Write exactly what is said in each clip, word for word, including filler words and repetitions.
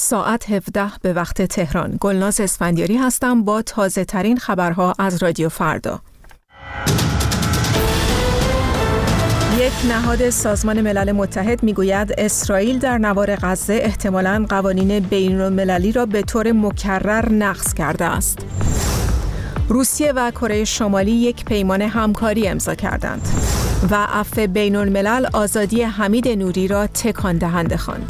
ساعت هفده به وقت تهران. گلناز اسفندیاری هستم با تازه ترین خبرها از رادیو فردا. یک نهاد سازمان ملل متحد میگوید اسرائیل در نوار غزه احتمالاً قوانین بین‌المللی را به طور مکرر نقض کرده است. روسیه و کره شمالی یک پیمان همکاری امضا کردند و عفو بین‌الملل آزادی حمید نوری را تکان دهنده خواند.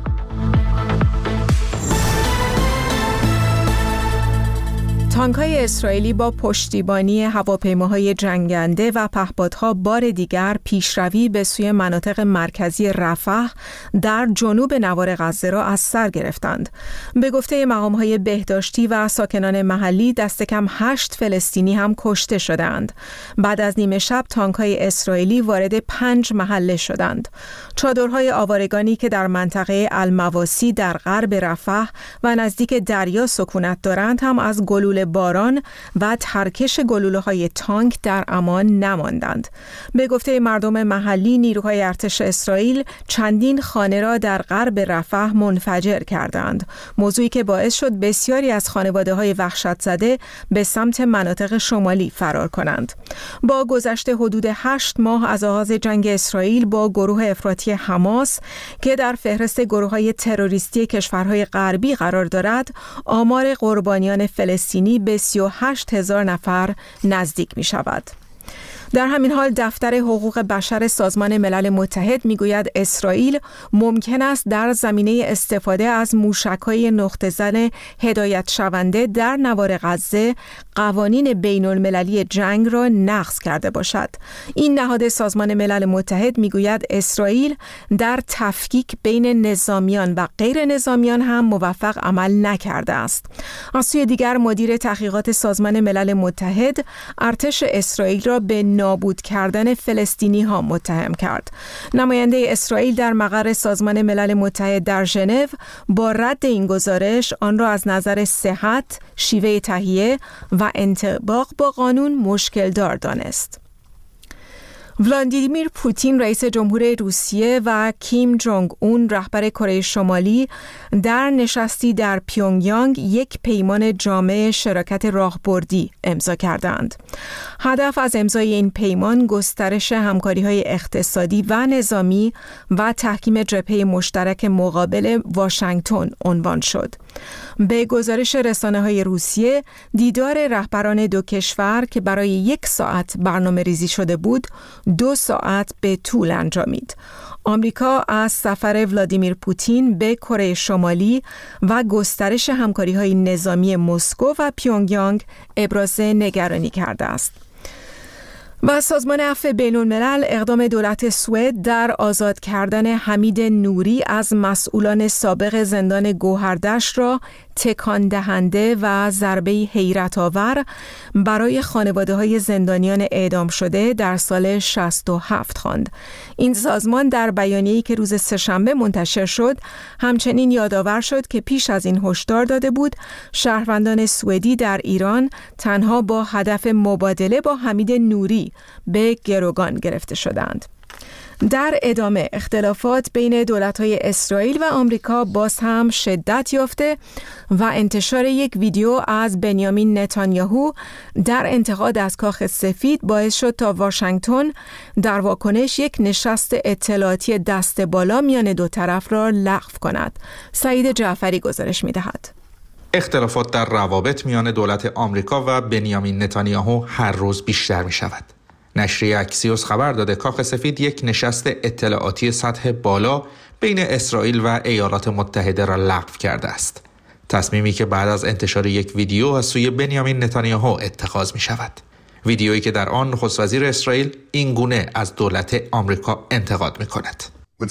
تانک‌های اسرائیلی با پشتیبانی هواپیماهای جنگنده و پهپادها بار دیگر پیشروی به سوی مناطق مرکزی رفح در جنوب نوار غزه را از سر گرفتند. به گفته مقام‌های بهداشتی و ساکنان محلی دست کم هشت فلسطینی هم کشته شدند. بعد از نیمه شب تانک‌های اسرائیلی وارد پنج محله شدند. چادرهای آوارگانی که در منطقه المواسی در غرب رفح و نزدیک دریا سکونت دارند هم از گلوله باران و ترکش گلوله‌های تانک در امان نماندند. به گفته مردم محلی نیروهای ارتش اسرائیل چندین خانه را در غرب رفح منفجر کردند، موضوعی که باعث شد بسیاری از خانواده‌های وحشت زده به سمت مناطق شمالی فرار کنند. با گذشت حدود هشت ماه از آغاز جنگ اسرائیل با گروه افراطی حماس که در فهرست گروه‌های تروریستی کشورهای غربی قرار دارد، آمار قربانیان فلسطینی به سی و هشت هزار نفر نزدیک می شود. در همین حال دفتر حقوق بشر سازمان ملل متحد میگوید اسرائیل ممکن است در زمینه استفاده از موشک‌های نقطه زن هدایت شونده در نوار غزه قوانین بین المللی جنگ را نقض کرده باشد. این نهاد سازمان ملل متحد میگوید اسرائیل در تفکیک بین نظامیان و غیر نظامیان هم موفق عمل نکرده است. از سوی دیگر مدیر تحقیقات سازمان ملل متحد ارتش اسرائیل را به نابود کردن فلسطینی ها متهم کرد. نماینده اسرائیل در مقر سازمان ملل متحد در ژنو با رد این گزارش آن را از نظر صحت، شیوه تهیه و انطباق با قانون مشکل دار دانست. ولادیمیر پوتین رئیس جمهور روسیه و کیم جونگ اون رهبر کره شمالی در نشستی در پیونگیانگ یک پیمان جامع شراکت راهبردی امضا کردند. هدف از امضای این پیمان گسترش همکاری‌های اقتصادی و نظامی و تحکیم جبهه مشترک مقابل واشنگتن عنوان شد. به گزارش رسانه‌های روسیه، دیدار رهبران دو کشور که برای یک ساعت برنامه ریزی شده بود، دو ساعت به طول انجامید. آمریکا از سفر ولادیمیر پوتین به کره شمالی و گسترش همکاری‌های نظامی مسکو و پیونگیانگ ابراز نگرانی کرده است. و سازمان عفو بین‌الملل اقدام دولت سوئد در آزاد کردن حمید نوری از مسئولان سابق زندان گوهردشت را تکان دهنده و ضربه حیرت آور برای خانواده‌های زندانیان اعدام شده در سال شصت و هفت خواند. این سازمان در بیانیه‌ای که روز سه‌شنبه منتشر شد همچنین یادآور شد که پیش از این هشدار داده بود شهروندان سوئدی در ایران تنها با هدف مبادله با حمید نوری به گروگان گرفته شدند. در ادامه اختلافات بین دولت‌های اسرائیل و آمریکا باز هم شدت یافته و انتشار یک ویدیو از بنیامین نتانیاهو در انتقاد از کاخ سفید باعث شد تا واشنگتن در واکنش یک نشست اطلاعاتی دست بالا میان دو طرف را لغو کند. سعید جعفری گزارش می‌دهد. اختلافات در روابط میان دولت آمریکا و بنیامین نتانیاهو هر روز بیشتر می‌شود. نشریه اکسیوس خبر داده کاخ سفید یک نشست اطلاعاتی سطح بالا بین اسرائیل و ایالات متحده را لغو کرده است. تصمیمی که بعد از انتشار یک ویدیو از سوی بنیامین نتانیاهو اتخاذ می شود. ویدیویی که در آن نخست وزیر اسرائیل این گونه از دولت آمریکا انتقاد می کند.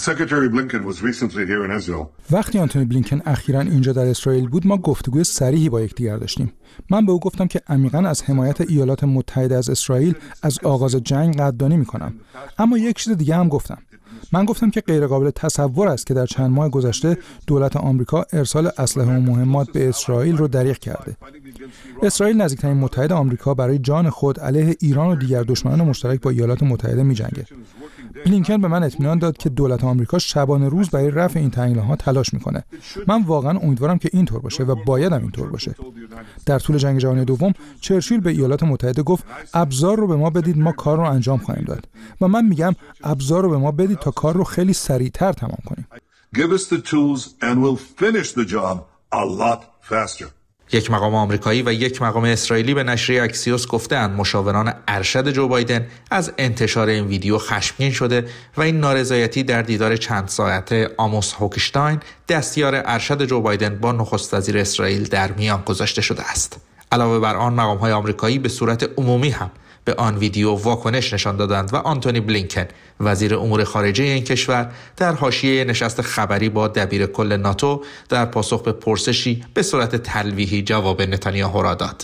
وقتی آنتونی بلینکن اخیراً اینجا در اسرائیل بود، ما گفتگوی صریحی با یکدیگر داشتیم. من به او گفتم که عمیقاً از حمایت ایالات متحده از اسرائیل از آغاز جنگ قدردانی می‌کنم. اما یک چیز دیگه هم گفتم. من گفتم که غیرقابل تصور است که در چند ماه گذشته دولت آمریکا ارسال اسلحه و مهمات به اسرائیل رو دریغ کرده. اسرائیل نزدیکترین متحد آمریکا برای جان خود علیه ایران و دیگر دشمنان مشترک با ایالات متحده می‌جنگه. بلینکن به من اطمینان داد که دولت آمریکا شبانه روز برای رفع این تنگناها تلاش میکنه. من واقعا امیدوارم که اینطور باشه و باید هم اینطور باشه. در طول جنگ جهانی دوم چرچیل به ایالات متحده گفت ابزار رو به ما بدید ما کار رو انجام خواهیم داد. و من میگم ابزار رو به ما بدید تا کار رو خیلی سریعتر تمام کنیم. Give us the tools and we'll finish the job a lot faster. یک مقام آمریکایی و یک مقام اسرائیلی به نشریه اکسیوس گفتند مشاوران ارشد جو بایدن از انتشار این ویدیو خشمگین شده و این نارضایتی در دیدار چند ساعته آموس هوکشتاین دستیار ارشد جو بایدن با نخست وزیر اسرائیل در میان گذاشته شده است. علاوه بر آن مقام‌های آمریکایی به صورت عمومی هم به آن ویدیو واکنش نشان دادند و آنتونی بلینکن وزیر امور خارجه این کشور در حاشیه نشست خبری با دبیر کل ناتو در پاسخ به پرسشی به صورت تلویحی جواب نتانیاهو را داد.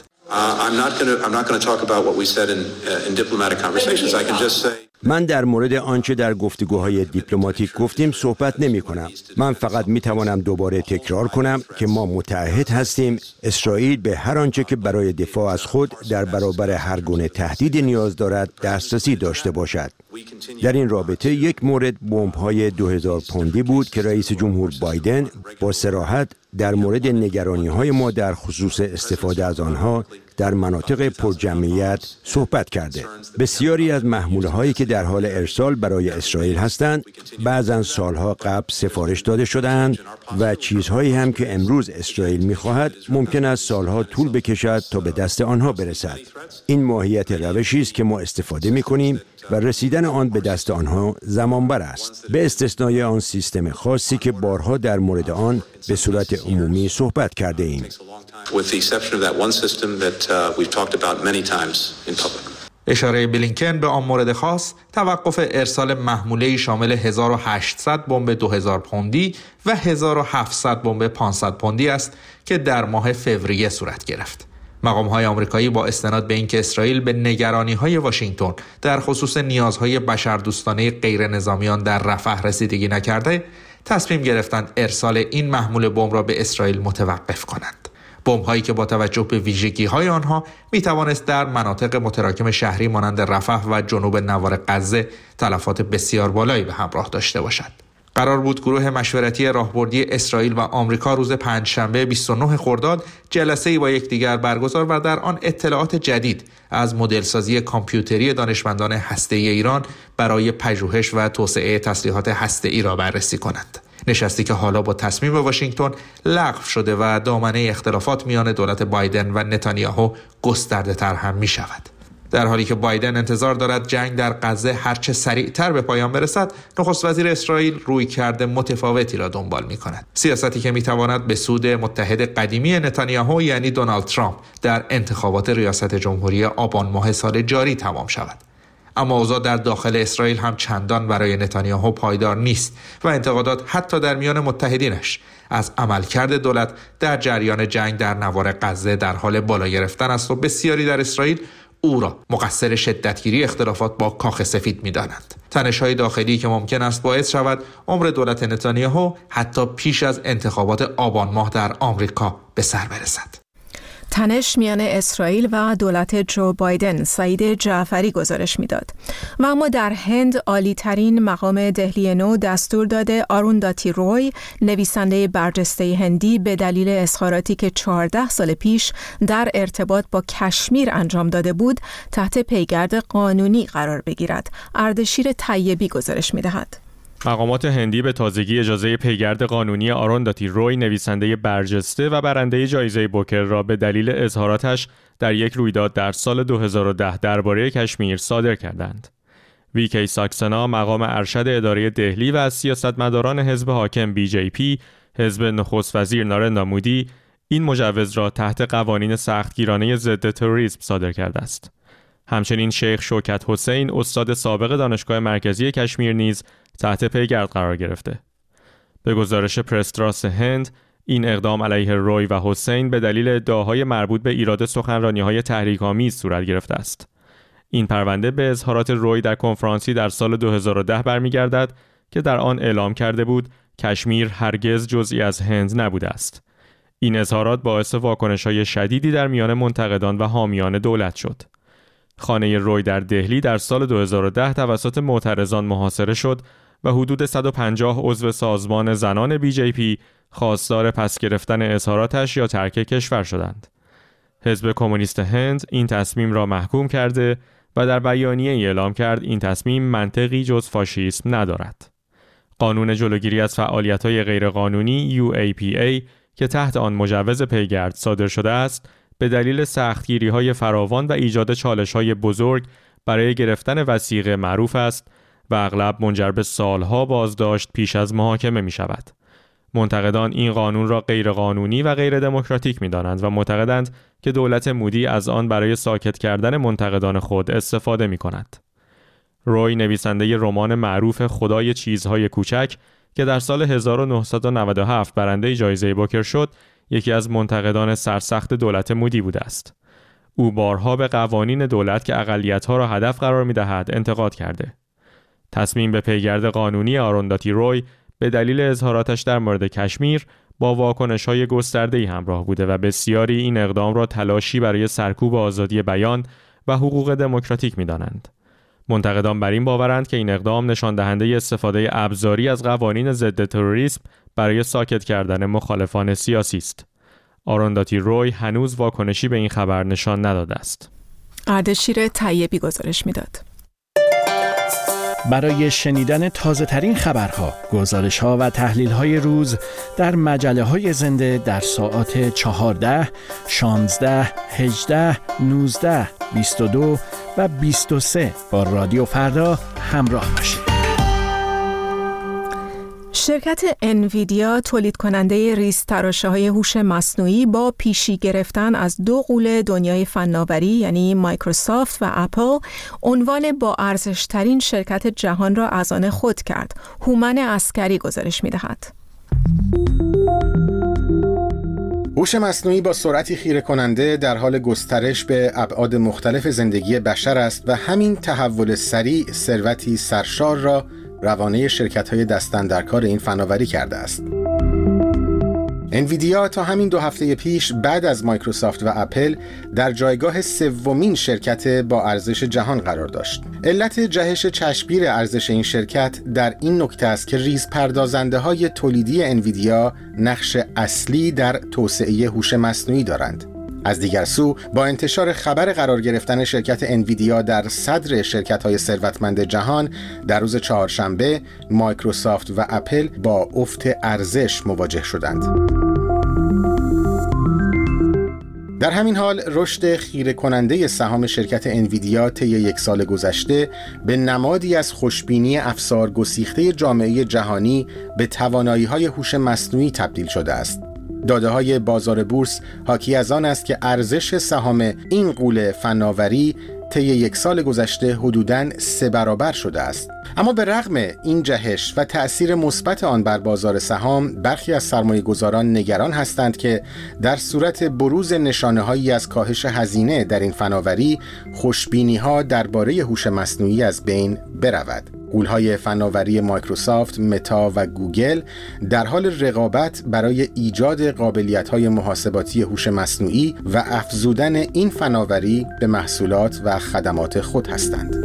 من در مورد آنچه در گفتگوهای دیپلماتیک گفتیم صحبت نمی کنم. من فقط می توانم دوباره تکرار کنم که ما متعهد هستیم اسرائیل به هر آنچه که برای دفاع از خود در برابر هر گونه تهدید نیاز دارد دسترسی داشته باشد. در این رابطه یک مورد بمب‌های دو هزار پوندی بود که رئیس جمهور بایدن با صراحت در مورد نگرانی‌های ما در خصوص استفاده از آنها در مناطق پرجمعیت صحبت کرده. بسیاری از محموله‌هایی که در حال ارسال برای اسرائیل هستند بعضاً سالها قبل سفارش داده شده‌اند و چیزهایی هم که امروز اسرائیل می‌خواهد ممکن است سالها طول بکشد تا به دست آنها برسد. این ماهیت روشی است که ما استفاده می‌کنیم و رسیدن آن به دست آنها زمانبر است، به استثنای آن سیستم خاصی که بارها در مورد آن به صورت عمومی صحبت کرده ایم. اشاره بلینکن به آن مورد خاص توقف ارسال محموله‌ای شامل هزار و هشتصد بمب دو هزار پوندی و هزار و هفتصد بمب پانصد پوندی است که در ماه فوریه صورت گرفت. مقام‌های آمریکایی با استناد به اینکه اسرائیل به نگرانی‌های واشنگتن در خصوص نیازهای بشردوستانه غیر نظامیان در رفح رسیدگی نکرده، تصمیم گرفتند ارسال این محمول بمب را به اسرائیل متوقف کنند. بمب‌هایی که با توجه به ویژگی‌های آنها می‌توانست در مناطق متراکم شهری مانند رفح و جنوب نوار غزه تلفات بسیار بالایی به همراه داشته باشد. قرار بود گروه مشورتی راهبردی اسرائیل و آمریکا روز پنجشنبه بیست و نه خرداد جلسه‌ای با یکدیگر برگزار و در آن اطلاعات جدید از مدل‌سازی کامپیوتری دانشمندان هسته‌ای ایران برای پژوهش و توسعه تسلیحات هسته‌ای را بررسی کنند. نشستی که حالا با تصمیم واشنگتن لغو شده و دامنه اختلافات میان دولت بایدن و نتانیاهو گسترده‌تر هم می‌شود. در حالی که بایدن انتظار دارد جنگ در غزه هرچه سریعتر به پایان برسد، نخست وزیر اسرائیل رویکرد متفاوتی را دنبال می‌کند. سیاستی که می‌تواند به سود متحد قدیمی نتانیاهو یعنی دونالد ترامپ در انتخابات ریاست جمهوری آبان ماه سال جاری تمام شود. اما اوضاع در داخل اسرائیل هم چندان برای نتانیاهو پایدار نیست و انتقادات حتی در میان متحدینش از عملکرد دولت در جریان جنگ در نوار غزه در حال بالا گرفتن است و بسیاری در اسرائیل او را مقصر شدتگیری اختلافات با کاخ سفید می‌دانند. تنش‌های داخلی که ممکن است باعث شود عمر دولت نتانیاهو حتی پیش از انتخابات آبان ماه در آمریکا به سر برسد. تنش میان اسرائیل و دولت جو بایدن، سعید جعفری گزارش میداد. و اما در هند عالی ترین مقام دهلی نو دستور داده آرونداتی روی، نویسنده برجسته هندی، به دلیل اظهاراتی که چهارده سال پیش در ارتباط با کشمیر انجام داده بود تحت پیگرد قانونی قرار بگیرد. اردشیر طیبی گزارش میدهد. مقامات هندی به تازگی اجازه پیگرد قانونی آرونداتی روی، نویسنده برجسته و برنده جایزه بوکر را به دلیل اظهاراتش در یک رویداد در سال دو هزار و ده درباره کشمیر صادر کردند. ویکی ساکسنا، مقام ارشد اداره دهلی و از سیاستمداران حزب حاکم بی جی پی، حزب نخست وزیر نارندرا مودی، این مجوز را تحت قوانین سختگیرانه ضد تروریسم صادر کرده است. همچنین شیخ شوکت حسین، استاد سابق دانشگاه مرکزی کشمیر نیز تحت پیگرد قرار گرفته. به گزارش پرستراس هند، این اقدام علیه روی و حسین به دلیل ادعاهای مربوط به ایراد سخنرانی‌های تحریک‌آمیز صورت گرفته است. این پرونده به اظهارات روی در کنفرانسی در سال دو هزار و ده برمیگردد که در آن اعلام کرده بود کشمیر هرگز جزئی از هند نبوده است. این اظهارات باعث واکنش‌های شدیدی در میان منتقدان و حامیان دولت شد. خانه روی در دهلی در سال دو هزار و ده توسط معترضان محاصره شد و حدود صد و پنجاه عضو سازمان زنان بی جی پی خواستار پس گرفتن اظهاراتش یا ترک کشور شدند. حزب کمونیست هند این تصمیم را محکوم کرده و در بیانیه ای اعلام کرد این تصمیم منطقی جز فاشیسم ندارد. قانون جلوگیری از فعالیت‌های غیرقانونی یو ای پی ای که تحت آن مجوز پیگرد صادر شده است، به دلیل سختگیری‌های فراوان و ایجاد چالش‌های بزرگ برای گرفتن وثیقه معروف است و اغلب منجر به سالها بازداشت پیش از محاکمه می‌شود. منتقدان این قانون را غیرقانونی و غیر دموکراتیک می‌دانند و معتقدند که دولت مودی از آن برای ساکت کردن منتقدان خود استفاده می‌کند. روی نویسنده رمان معروف خدای چیزهای کوچک که در سال هزار و نهصد و نود و هفت برنده جایزه بوکر شد، یکی از منتقدان سرسخت دولت مودی بوده است. او بارها به قوانین دولت که اقلیت‌ها را هدف قرار می‌دهد انتقاد کرده. تصمیم به پیگرد قانونی آرونداتی روی به دلیل اظهاراتش در مورد کشمیر با واکنش‌های گسترده‌ای همراه بوده و بسیاری این اقدام را تلاشی برای سرکوب آزادی بیان و حقوق دموکراتیک می‌دانند. منتقدان بر این باورند که این اقدام نشان دهنده استفاده ابزاری از قوانین ضد تروریسم برای ساکت کردن مخالفان سیاسی است. آرونداتی روی هنوز واکنشی به این خبر نشان نداده است. اردشیر طیبی گزارش میداد. برای شنیدن تازه ترین خبرها، گزارش ها و تحلیل های روز در مجله های زنده در ساعات چهارده، شانزده، هجده، نوزده، بیست و دو و بیست و سه با رادیو فردا همراه باشید. شرکت انویدیا تولید کننده ریزتراشه‌های هوش مصنوعی با پیشی گرفتن از دو غول دنیای فناوری یعنی مایکروسافت و اپل عنوان با ارزش‌ترین شرکت جهان را از آن خود کرد. هومن عسکری گزارش می‌دهد. هوش مصنوعی با سرعتی خیره کننده در حال گسترش به ابعاد مختلف زندگی بشر است و همین تحول سریع ثروتی سرشار را روانه شرکت‌های دست‌اندرکار این فناوری کرده است. انویدیا تا همین دو هفته پیش بعد از مایکروسافت و اپل در جایگاه سومین شرکت با ارزش جهان قرار داشت. علت جهش چشمگیر ارزش این شرکت در این نکته است که ریز پردازنده‌های تولیدی انویدیا نقش اصلی در توسعه هوش مصنوعی دارند. از دیگر سو با انتشار خبر قرار گرفتن شرکت انویدیا در صدر شرکت‌های ثروتمند جهان در روز چهارشنبه، مایکروسافت و اپل با افت ارزش مواجه شدند. در همین حال رشد خیره کننده سهام شرکت انویدیا طی یک سال گذشته به نمادی از خوشبینی افسار گسیخته جامعه جهانی به توانایی‌های هوش مصنوعی تبدیل شده است. داده‌های بازار بورس حاکی از آن است که ارزش سهام این غول فناوری طی یک سال گذشته حدوداً سه برابر شده است. اما به رغم این جهش و تأثیر مثبت آن بر بازار سهام، برخی از سرمایه‌گذاران نگران هستند که در صورت بروز نشانه‌هایی از کاهش هزینه در این فناوری، خوشبینی‌ها درباره هوش مصنوعی از بین برود. غول‌های فناوری مایکروسافت، متا و گوگل در حال رقابت برای ایجاد قابلیت‌های محاسباتی هوش مصنوعی و افزودن این فناوری به محصولات و خدمات خود هستند.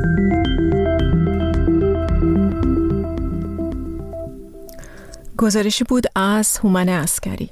گزارشی بود از هومن عسکری.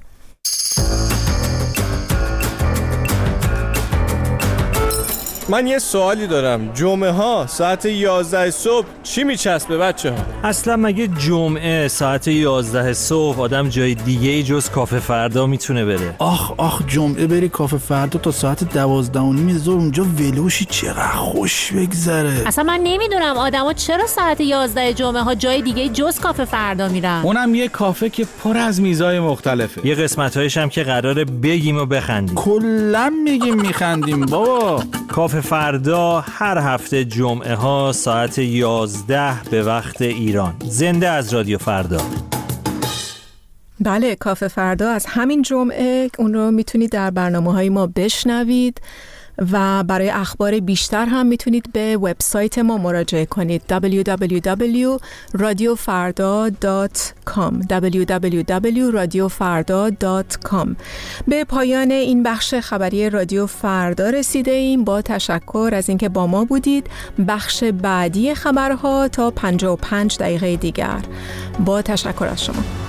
من یه سوالی دارم. جمعه ها ساعت یازده صبح چی میچسبه بچه ها؟ اصلا مگه جمعه ساعت یازده صبح آدم جای دیگه ای جز کافه فردا میتونه بره؟ آخ آخ جمعه بری کافه فردا تا ساعت دوازده و نیم ظهر اونجا ولوشی چقدر خوش بگذره. اصلا من نمیدونم آدما چرا ساعت یازده جمعه ها جای دیگه جز کافه فردا میرن. اونم یه کافه که پر از میزای مختلفه. یه قسمتایش هم که قراره بگیم و بخندیم. کلا میگیم میخندیم بابا. کافه فردا هر هفته جمعه ها ساعت یازده به وقت ایران. زنده از رادیو فردا. بله، کافه فردا از همین جمعه اون رو میتونید در برنامه‌های ما بشنوید و برای اخبار بیشتر هم میتونید به وبسایت ما مراجعه کنید دبلیو دبلیو دبلیو دات رادیو فردا دات کام دبلیو دبلیو دبلیو دات رادیو فردا دات کام. به پایان این بخش خبری رادیو فردا رسیده ایم. با تشکر از اینکه با ما بودید. بخش بعدی خبرها تا پنجاه و پنج دقیقه دیگر. با تشکر از شما.